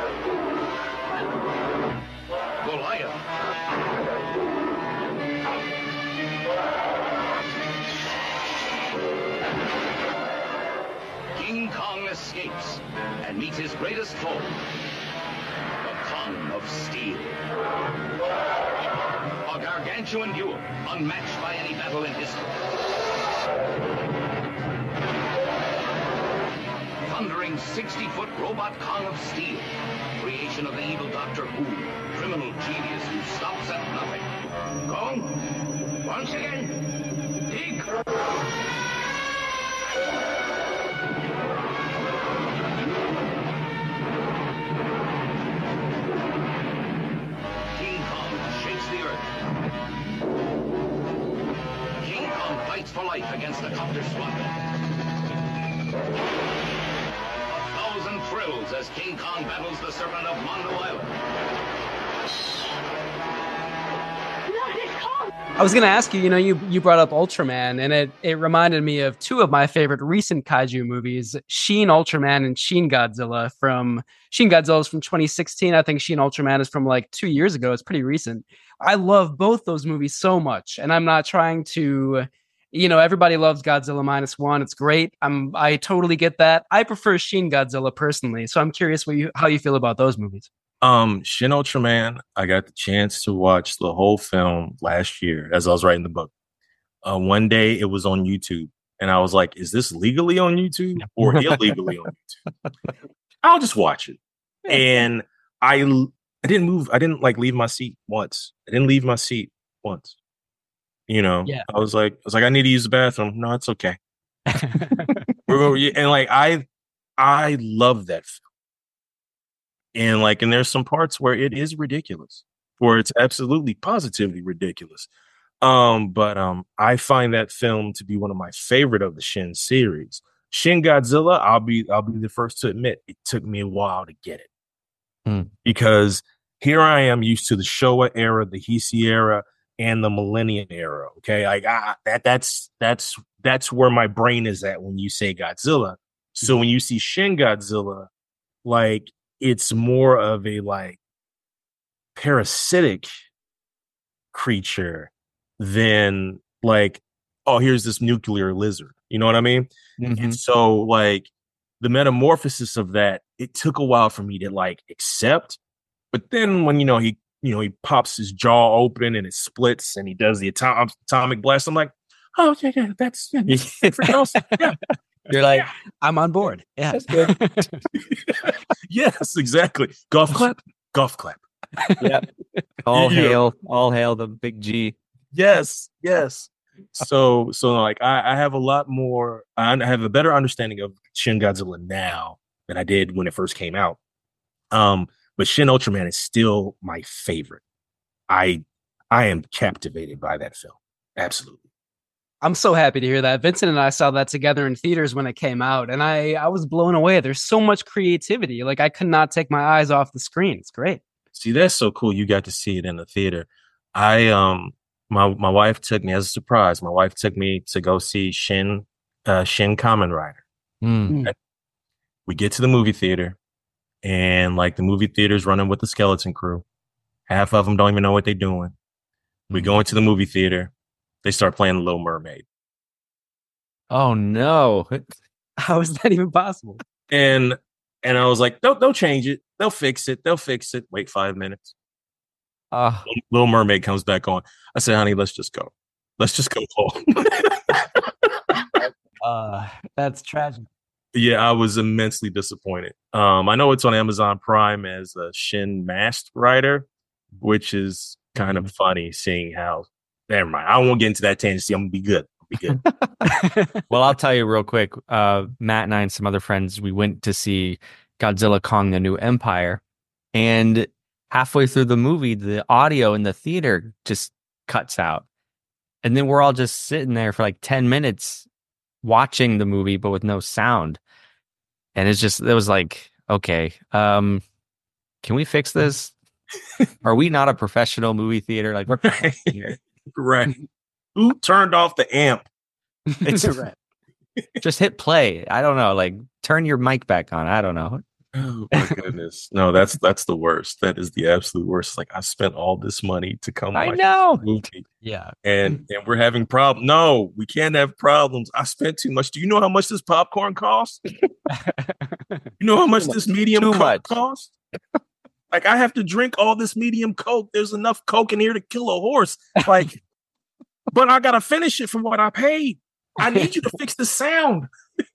Goliath, King Kong escapes and meets his greatest foe, the Kong of Steel. A gargantuan duel, unmatched by any battle in history. Thundering 60-foot robot Kong of Steel, creation of the evil Dr. Who, criminal genius who stops at nothing. Kong, once again, dig! King Kong shakes the earth. King Kong fights for life against the Copter Squadron. Thrills as King Kong battles the Serpent of Mondo Island. I was going to ask you, you brought up Ultraman, and it reminded me of two of my favorite recent kaiju movies, Shin Ultraman and Shin Godzilla. Shin Godzilla is from 2016. I think Shin Ultraman is from like 2 years ago. It's pretty recent. I love both those movies so much, and I'm not trying to... everybody loves Godzilla -1. It's great. I totally get that. I prefer Shin Godzilla personally, so I'm curious how you feel about those movies. Shin Ultraman, I got the chance to watch the whole film last year as I was writing the book. One day it was on YouTube, and I was like, "Is this legally on YouTube or illegally on YouTube?" I'll just watch it. And I didn't move. I didn't leave my seat once. Yeah. I was like, I need to use the bathroom. No, it's okay. And like, I love that film. And there's some parts where it is ridiculous, where it's absolutely positively ridiculous. But I find that film to be one of my favorite of the Shin series. Shin Godzilla, I'll be the first to admit, it took me a while to get it. Because here I am used to the Showa era, the Heisei era, and the Millennium era. Okay, like that's where my brain is at when you say Godzilla. So when you see Shin Godzilla, like it's more of a like parasitic creature than like, oh, here's this nuclear lizard. You know what I mean? And so like the metamorphosis of that, it took a while for me to like accept. But then when he pops his jaw open and it splits and he does the atomic blast, I'm like, oh yeah, that's freaking awesome. Yeah. You're like, I'm on board. Yeah, that's good. Yes, exactly. Golf clap. Yeah. All hail the big G. Yes. So like I have a lot more. I have a better understanding of Shin Godzilla now than I did when it first came out. But Shin Ultraman is still my favorite. I am captivated by that film. Absolutely. I'm so happy to hear that. Vincent and I saw that together in theaters when it came out, and I was blown away. There's so much creativity. Like I could not take my eyes off the screen. It's great. See, that's so cool. You got to see it in the theater. My wife took me as a surprise. My wife took me to go see Shin Kamen Rider. Okay? We get to the movie theater, and like the movie theater's running with the skeleton crew. Half of them don't even know what they're doing. We go into the movie theater. They start playing The Little Mermaid. Oh no! How is that even possible? And I was like, they'll change it. They'll fix it. Wait 5 minutes. Little Mermaid comes back on. I said, honey, let's just go. Let's just go home. That's tragic. Yeah, I was immensely disappointed. I know it's on Amazon Prime as a Shin Masked Rider, which is kind of funny seeing how. Never mind. I won't get into that tangent. I'm gonna be good. Well, I'll tell you real quick. Matt and I and some other friends, we went to see Godzilla Kong: The New Empire, and halfway through the movie, the audio in the theater just cuts out, and then we're all just sitting there for like 10 minutes watching the movie, but with no sound. And it was like, okay, can we fix this? Are we not a professional movie theater? Like, right. Who turned off the amp? It's just hit play. I don't know. Like, turn your mic back on. I don't know. Oh my goodness. No, that's the worst. That is the absolute worst. Like I spent all this money to come watch this movie. Yeah. And we're having problems. No, we can't have problems. I spent too much. Do you know how much this popcorn costs? You know how much this medium Coke costs? Like I have to drink all this medium Coke. There's enough Coke in here to kill a horse. Like, but I gotta finish it for what I paid. I need you to fix the sound.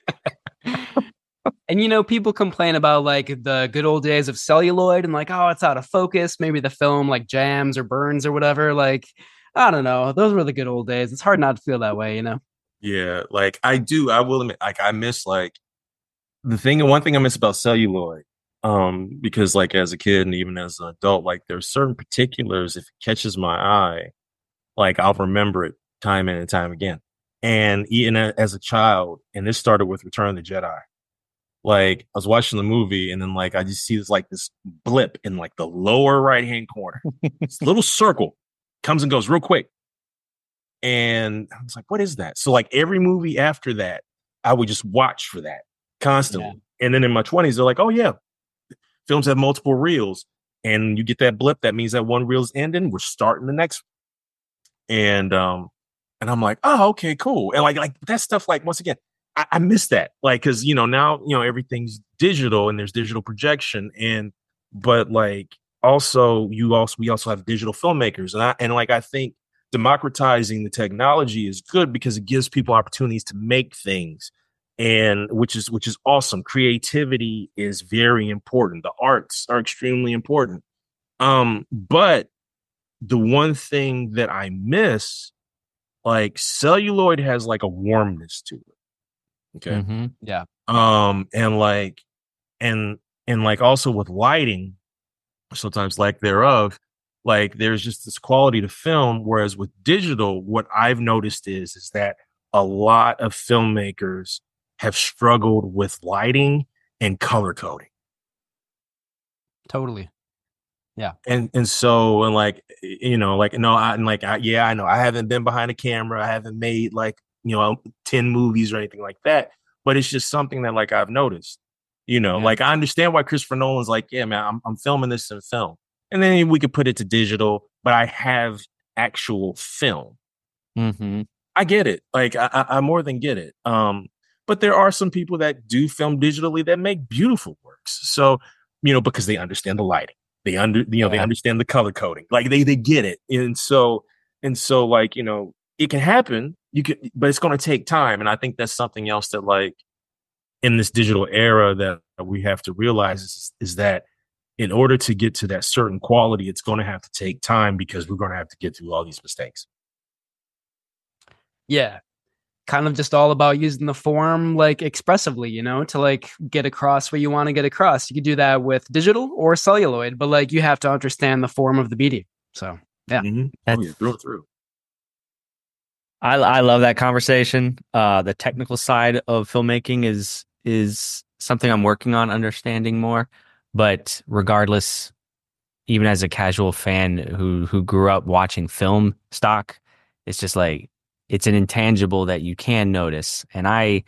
And people complain about like the good old days of celluloid and like, oh, it's out of focus. Maybe the film like jams or burns or whatever. Like, I don't know. Those were the good old days. It's hard not to feel that way, Yeah, like I will admit, like I miss like one thing I miss about celluloid. Because like as a kid and even as an adult, like there's certain particulars, if it catches my eye, like I'll remember it time and time again. And even as a child, and this started with Return of the Jedi. Like I was watching the movie and then like I just see this blip in like the lower right hand corner. This little circle comes and goes real quick. And I was like, what is that? So like every movie after that, I would just watch for that constantly. Yeah. And then in my 20s, they're like, oh yeah, films have multiple reels. And you get that blip, that means that one reel's ending. We're starting the next one. And I'm like, oh, okay, cool. And like that stuff, like once again, I miss that. Like, cause now, everything's digital and there's digital projection. But like we also have digital filmmakers. And I think democratizing the technology is good because it gives people opportunities to make things. And which is awesome. Creativity is very important. The arts are extremely important. But the one thing that I miss, like celluloid has like a warmness to it. Okay. Mm-hmm. Yeah. And like also with lighting, sometimes lack thereof, like there's just this quality to film. Whereas with digital, what I've noticed is that a lot of filmmakers have struggled with lighting and color coding. Totally. Yeah. And so, and like, you know, like, no, yeah, I know I haven't been behind a camera. I haven't made like, 10 movies or anything like that, but it's just something that like I've noticed, like I understand why Christopher Nolan's like, yeah, man, I'm filming this in film, and then we could put it to digital, but I have actual film. Mm-hmm. I get it. Like I more than get it. But there are some people that do film digitally that make beautiful works. So, because they understand the lighting. They they understand the color coding. Like they get it. And so like, it can happen. But it's going to take time. And I think that's something else that like in this digital era that we have to realize is that in order to get to that certain quality, it's going to have to take time because we're going to have to get through all these mistakes. Yeah. Kind of just all about using the form like expressively, to like get across what you want to get across. You could do that with digital or celluloid, but like you have to understand the form of the medium. So yeah, through. I love that conversation. The technical side of filmmaking is something I'm working on understanding more. But regardless, even as a casual fan who grew up watching film stock, it's just like it's an intangible that you can notice. And I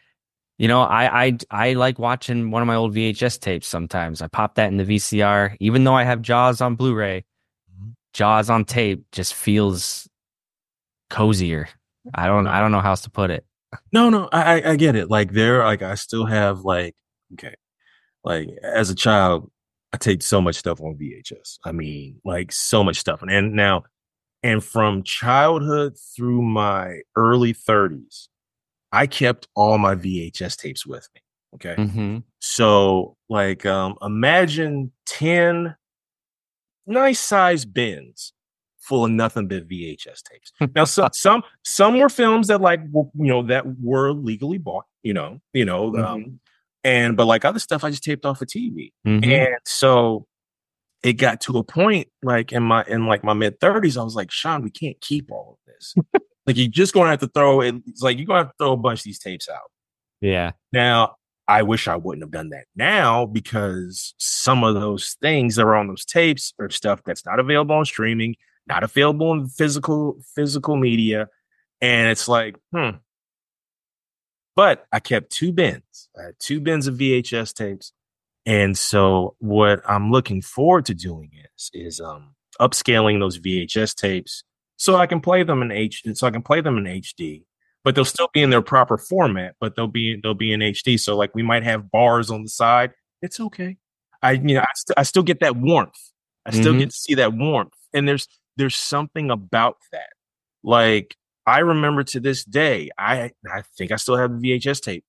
like watching one of my old VHS tapes sometimes. I pop that in the VCR, even though I have Jaws on Blu-ray. Jaws on tape just feels cozier. I don't know how else to put it. No, I get it. Like I still have like, okay, like as a child, I taped so much stuff on VHS. I mean, like so much stuff. And from childhood through my early 30s, I kept all my VHS tapes with me. Okay. Mm-hmm. So like, imagine 10 nice sized bins full of nothing but VHS tapes. Now, some were films that like, that were legally bought, mm-hmm. But like other stuff, I just taped off of TV. Mm-hmm. And so it got to a point like in my mid 30s, I was like, Sean, we can't keep all of this. Like you're just going to have to throw it. It's like, you're going to have to throw a bunch of these tapes out. Yeah. Now, I wish I wouldn't have done that now because some of those things that are on those tapes are stuff that's not available on streaming, not available in physical media. And it's like, But I kept 2 bins. I had 2 bins of VHS tapes. And so what I'm looking forward to doing is upscaling those VHS tapes so I can play them in HD, but they'll still be in their proper format, but they'll be in HD. So like we might have bars on the side. It's okay. I still get that warmth. I still get to see that warmth. And there's something about that. Like I remember to this day, I think I still have the VHS tape.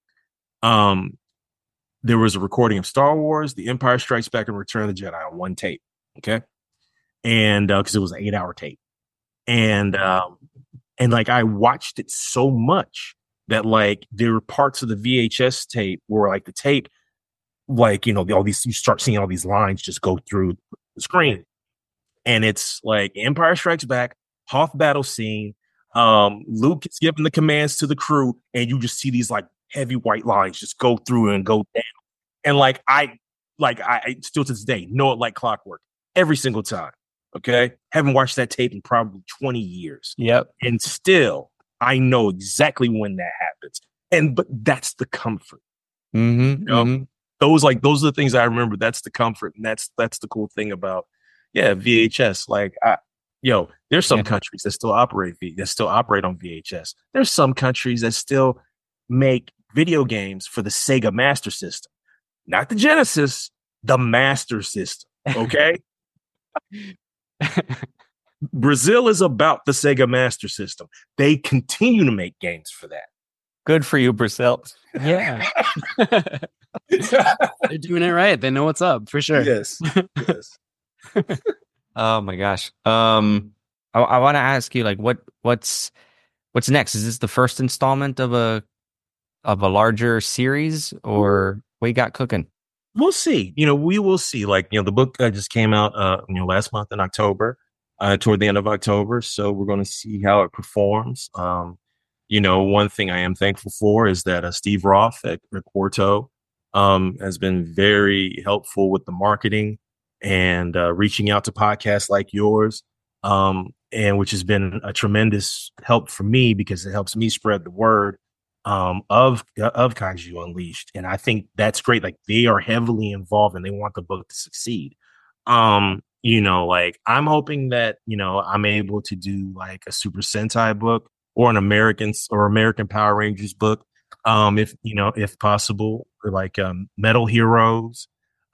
There was a recording of Star Wars, The Empire Strikes Back, and Return of the Jedi on one tape. Okay. And because it was an 8-hour tape. And like I watched it so much that like there were parts of the VHS tape where like the tape, like, all these, you start seeing all these lines just go through the screen. And it's like Empire Strikes Back, Hoth battle scene. Luke is giving the commands to the crew, and you just see these like heavy white lines just go through and go down. And like I still to this day know it like clockwork every single time. Okay. Haven't watched that tape in probably 20 years. Yep. And still I know exactly when that happens. But that's the comfort. Mm-hmm. Those are the things I remember. That's the comfort. And that's the cool thing about, VHS. Like there's some countries that still operate on VHS. There's some countries that still make video games for the Sega Master System, not the Genesis, the Master System. Okay. Brazil is about the Sega Master System. They continue to make games for that. Good for you, Brazil. Yeah. They're doing it right. They know what's up for sure. Yes. Oh my gosh. I want to ask you, like, what's next? Is this the first installment of a larger series, or what you got cooking? We'll see. We will see. Like, the book just came out, last month in October, toward the end of October. So we're going to see how it performs. One thing I am thankful for is that Steve Roth at Quarto has been very helpful with the marketing and reaching out to podcasts like yours, and which has been a tremendous help for me because it helps me spread the word of Kaiju Unleashed. And I think that's great. Like, they are heavily involved and they want the book to succeed. Like, I'm hoping that, I'm able to do like a Super Sentai book or an American Power Rangers book. If possible, or like Metal Heroes,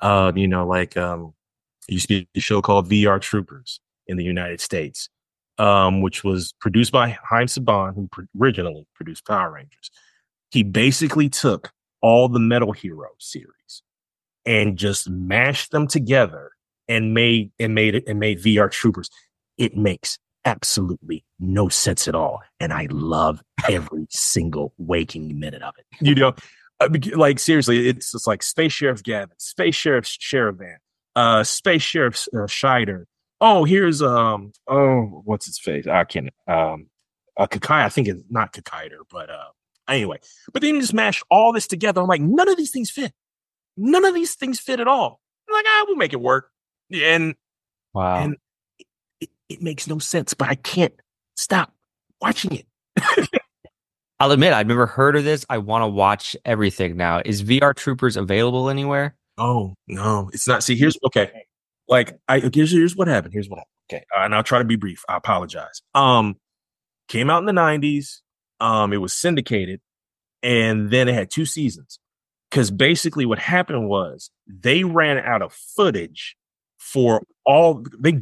used to be a show called VR Troopers in the United States, which was produced by Haim Saban, who originally produced Power Rangers. He basically took all the Metal Hero series and just mashed them together and made VR Troopers. It makes absolutely no sense at all, and I love every single waking minute of it. Like, seriously, it's just like Space Sheriff Gavin, Space Sheriff Sherivan, Space Sheriff Scheider. Oh, here's what's his face? I can't. Kakai. I think it's not Kakaider, but anyway. But then you just mash all this together. I'm like, none of these things fit. None of these things fit at all. I'm like, we'll make it work. And wow, and it makes no sense, but I can't stop watching it. I'll admit, I've never heard of this. I want to watch everything now. Is VR Troopers available anywhere? Oh, no, it's not. See, here's what happened. Here's what happened. Okay. And I'll try to be brief. I apologize. Came out in the 90s. It was syndicated, and then it had 2 seasons. Because basically what happened was they ran out of footage for all they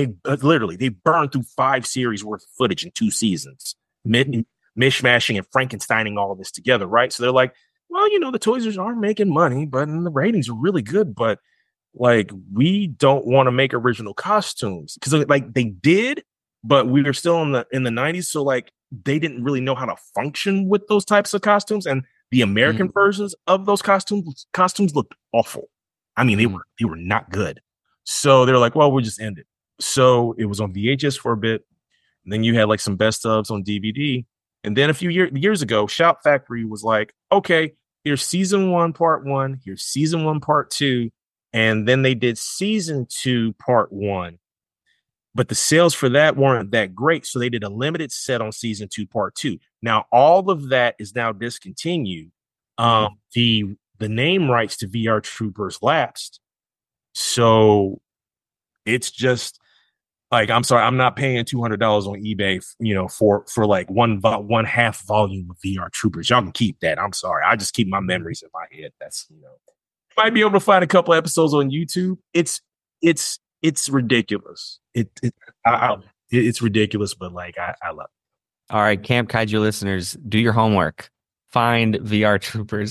burned through 5 series worth of footage in 2 seasons, mishmashing and Frankensteining all of this together, right? So they're like, well, the Toys are making money, but the ratings are really good, but like, we don't want to make original costumes because like they did, but we were still in the 90s, so like they didn't really know how to function with those types of costumes, and the American versions of those costumes looked awful. I mean, they were not good. So they're like, well, we'll just end it. So it was on VHS for a bit. And then you had like some best ofs on DVD. And then a few years ago, Shout Factory was like, okay, here's season 1, part 1. Here's season 1, part 2. And then they did season 2, part 1. But the sales for that weren't that great. So they did a limited set on season 2, part 2. Now, all of that is now discontinued. The name rights to VR Troopers lapsed. So it's just like, I'm sorry, I'm not paying $200 on eBay, for like one half volume of VR Troopers. Y'all can keep that. I'm sorry. I just keep my memories in my head. That's, might be able to find a couple episodes on YouTube. It's ridiculous. It's ridiculous, but like, I love it. All right, Camp Kaiju listeners, do your homework. Find VR Troopers.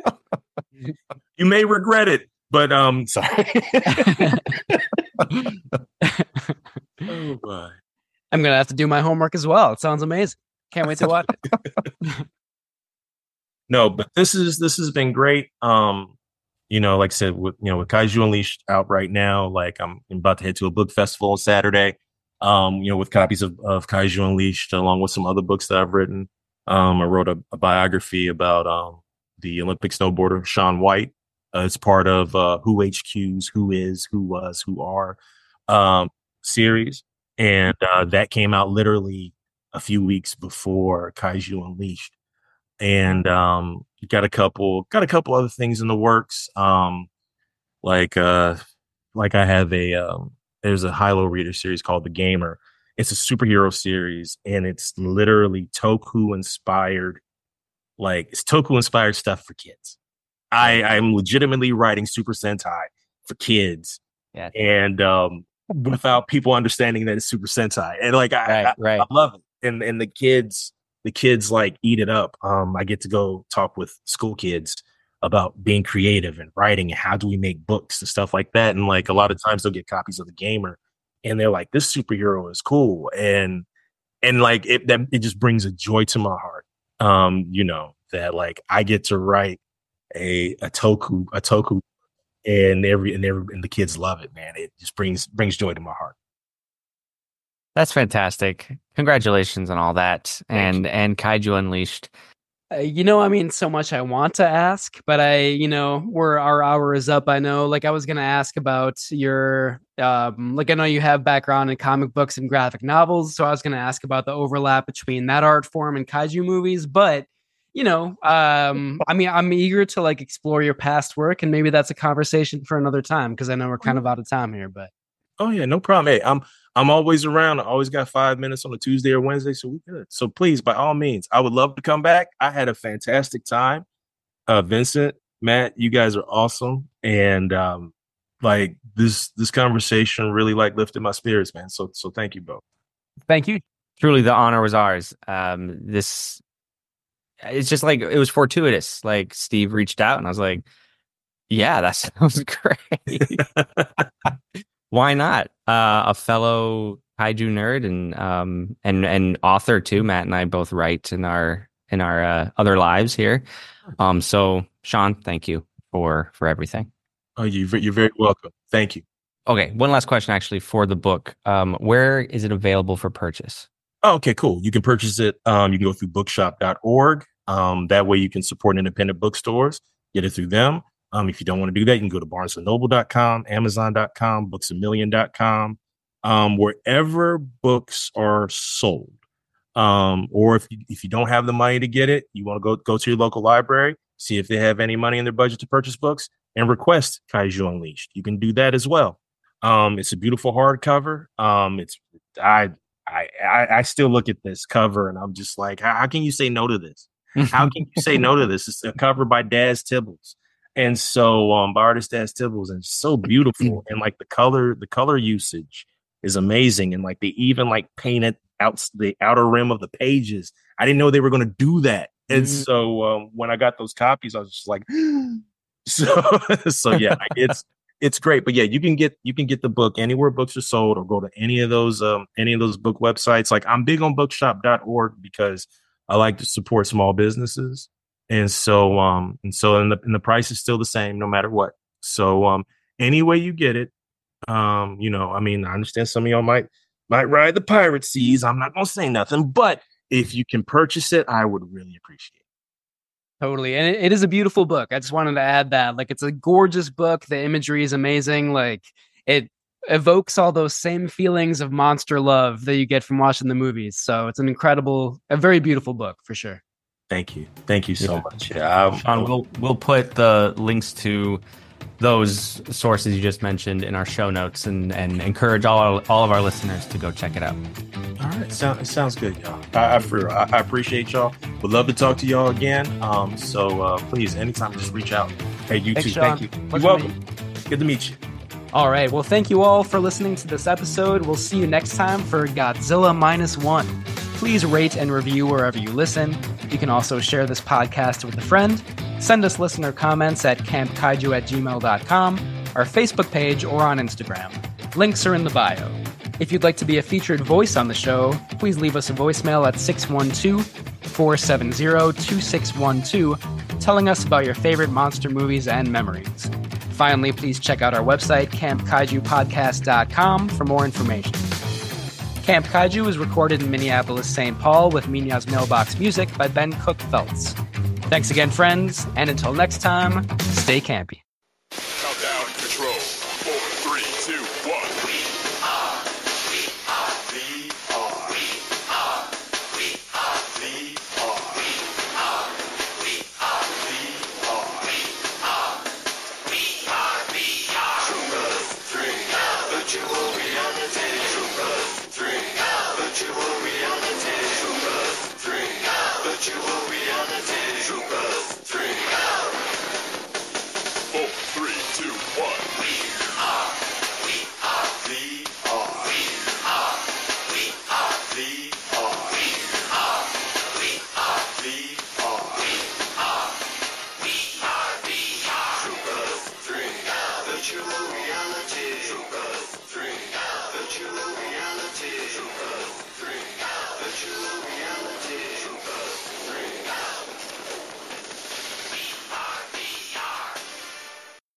You may regret it, but sorry. Oh boy. I'm gonna have to do my homework as well. It sounds amazing. Can't wait to watch it. No, but this has been great. Like I said, with Kaiju Unleashed out right now, like I'm about to head to a book festival on Saturday. With copies of Kaiju Unleashed, along with some other books that I've written. I wrote a biography about the Olympic snowboarder Shaun White. It's part of Who HQ's Who Is, Who Was, Who Are series, and that came out literally a few weeks before Kaiju Unleashed. And got a couple other things in the works. Like I have there's a high-low reader series called The Gamer. It's a superhero series, and it's literally Toku inspired. Like, it's Toku inspired stuff for kids. I'm legitimately writing Super Sentai for kids, and without people understanding that it's Super Sentai, and like I love it, and the kids like eat it up. I get to go talk with school kids about being creative and writing and how do we make books and stuff like that. And like a lot of times they'll get copies of The Gamer and they're like, this superhero is cool. And like it just brings a joy to my heart. That like I get to write a toku and the kids love it, man. It just brings joy to my heart. That's fantastic. Congratulations on all that. And Kaiju Unleashed. I mean, so much I want to ask, but our hour is up. I know, like, I was going to ask about your, like, I know you have background in comic books and graphic novels. So I was going to ask about the overlap between that art form and kaiju movies, but, I mean, I'm eager to like explore your past work, and maybe that's a conversation for another time, because I know we're kind of out of time here, but. Oh yeah, no problem. Hey, I'm always around. I always got 5 minutes on a Tuesday or Wednesday, so we good. So please, by all means, I would love to come back. I had a fantastic time. Vincent, Matt, you guys are awesome, and like this conversation really like lifted my spirits, man. So thank you both. Thank you. Truly, the honor was ours. It's just like, it was fortuitous. Like, Steve reached out, and I was like, yeah, that sounds great. Why not? A fellow kaiju nerd and author too. Matt and I both write in our other lives here. So Sean, thank you for everything. Oh, you're very welcome. Thank you. Okay, one last question actually for the book. Where is it available for purchase? Oh, okay, cool. You can purchase it. You can go through bookshop.org. That way you can support independent bookstores, get it through them. If you don't want to do that, you can go to barnesandnoble.com, amazon.com, booksamillion.com, wherever books are sold. Or if you don't have the money to get it, you want to go to your local library, see if they have any money in their budget to purchase books, and request Kaiju Unleashed. You can do that as well. It's a beautiful hardcover. I still look at this cover and I'm just like, how can you say no to this? How can you say no to this? It's a cover by Daz Tibbles. And so by artist Daz Tibbles, and it's so beautiful. And like the color usage is amazing. And like they even like painted out the outer rim of the pages. I didn't know they were going to do that. And so when I got those copies, I was just like, so yeah, it's great. But yeah, you can get the book anywhere books are sold, or go to any of those book websites. Like, I'm big on bookshop.org because I like to support small businesses. And so the price is still the same no matter what. So any way you get it, I mean, I understand some of y'all might ride the pirate seas. I'm not gonna say nothing, but if you can purchase it, I would really appreciate it. Totally. And it is a beautiful book. I just wanted to add that. Like, it's a gorgeous book. The imagery is amazing. Like, it evokes all those same feelings of monster love that you get from watching the movies. So it's a very beautiful book for sure. Thank you so much. Yeah, Sean, we'll put the links to those sources you just mentioned in our show notes, and encourage all of our listeners to go check it out. All right, sounds good, y'all. I appreciate y'all. Would love to talk to y'all again. So please, anytime, just reach out. Hey, you Thanks, too. Sean. Thank you. You're welcome. Good to meet you. All right. Well, thank you all for listening to this episode. We'll see you next time for Godzilla -1. Please rate and review wherever you listen. You can also share this podcast with a friend. Send us listener comments at campkaiju@gmail.com, our Facebook page, or on Instagram. Links are in the bio. If you'd like to be a featured voice on the show, please leave us a voicemail at 612-470-2612, telling us about your favorite monster movies and memories. Finally, please check out our website, campkaijupodcast.com, for more information. Camp Kaiju is recorded in Minneapolis, St. Paul, with Minya's Mailbox music by Ben Cook Feltz. Thanks again, friends, and until next time, stay campy. Countdown control. 4, 3, 2, 1. Virtual reality. Troopers 3.